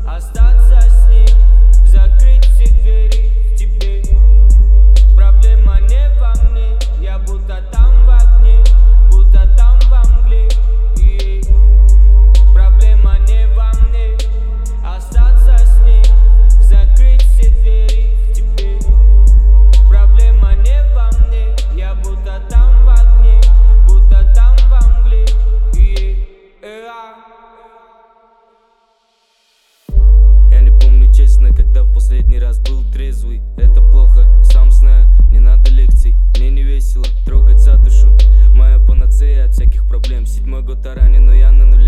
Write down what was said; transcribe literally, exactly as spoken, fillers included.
остаться с ним, закрыть все двери в тебе. Проблема не во мне, я будто там в огне, будто там во мгле. Yeah. Проблема не во мне, остаться с ним, закрыть все двери в тебе. Проблема не во мне, я будто там в огне, будто там во мгле. Yeah. Yeah. Я не помню честно, когда в последний раз был трезвый. Это плохо, сам знаю, не надо лекций. Мне не весело трогать за душу, моя панацея от всяких проблем. Седьмой год ранен, но я на нуле.